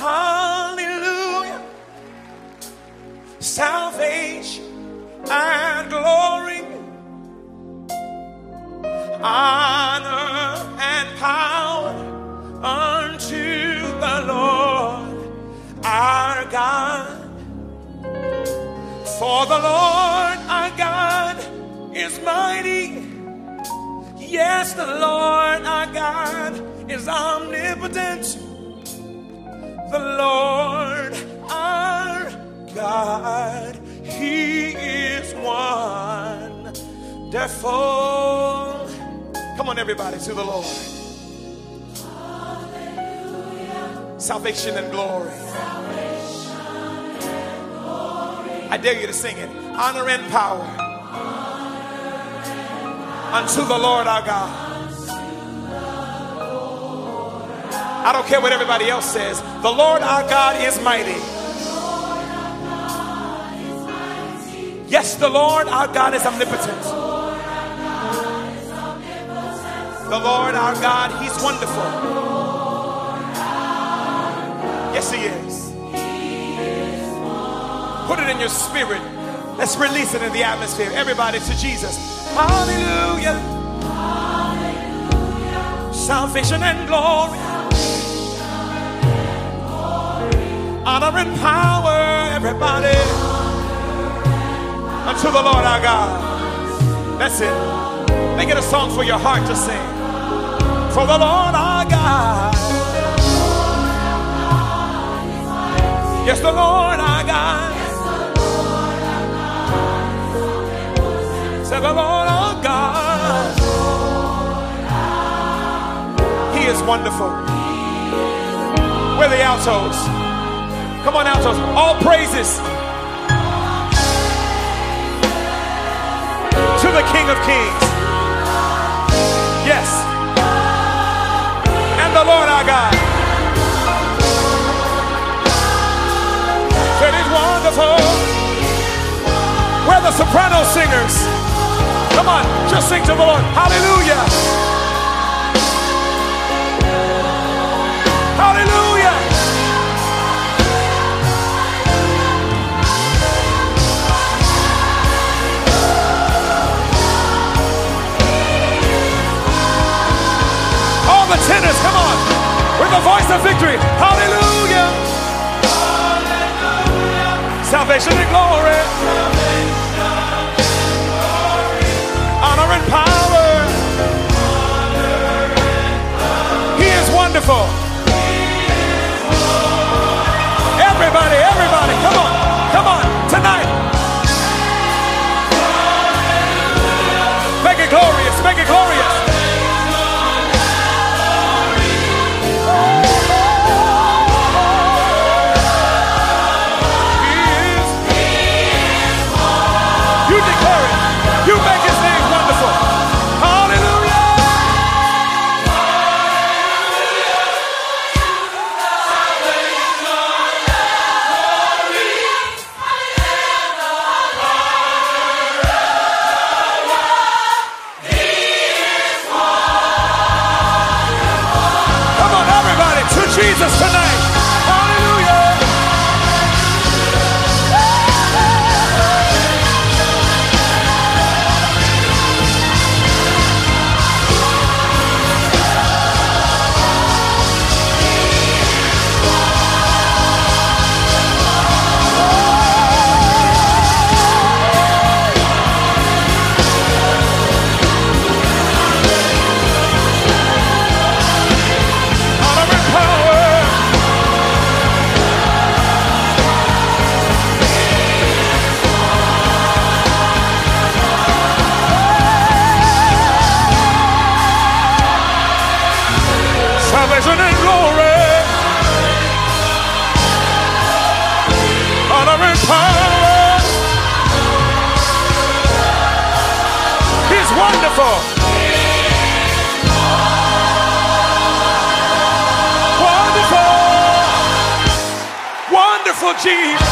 Hallelujah. Salvation and glory, honor and power unto the Lord our God. For the Lord our God is mighty. Yes, the Lord our God is omnipotent. The Lord our God, He is wonderful. Come on, everybody, to the Lord. Hallelujah. Salvation and glory. I dare you to sing it. Honor and power unto the Lord our God. I don't care what everybody else says. The Lord our God is mighty. Yes, the Lord our God is omnipotent. The Lord our God, He's wonderful. Yes, He is. Put it in your spirit. Let's release it in the atmosphere. Everybody to Jesus. Hallelujah. Hallelujah. Salvation and glory. Honor and power. Everybody. Unto the Lord our God. That's it. Make it a song for your heart to sing. For the Lord our God. Yes, the Lord our God. Say the Lord our God. He is wonderful. Where are the altos? Come on, altos. All praises to the King of Kings. Yes. And the Lord our God. It is wonderful. Where are the soprano singers? Come on, just sing to the Lord. Hallelujah. Hallelujah. All the tenors, come on, with the voice of victory. Hallelujah. Hallelujah. Salvation and glory. Honor and power. He is wonderful. Everybody, everybody, come on, come on, tonight. Make it glorious, make it glorious. You declare it. You make His name wonderful. Hallelujah. Come on, everybody, to Jesus tonight. Hallelujah. Salvation and glory, honor and power. He's wonderful. Wonderful. Wonderful Jesus.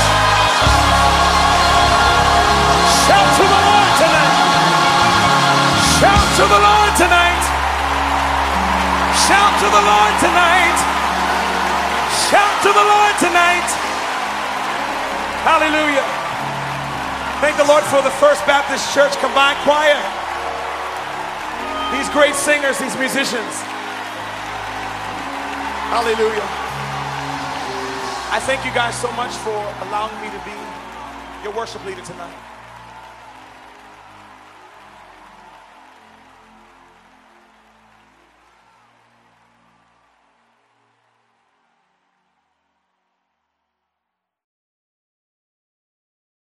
Shout to the Lord tonight. Shout to the Lord tonight. Shout to the Lord tonight. Shout to the Lord tonight. Hallelujah. Thank the Lord for the First Baptist Church Combined Choir. These great singers, these musicians. Hallelujah. I thank you guys so much for allowing me to be your worship leader tonight.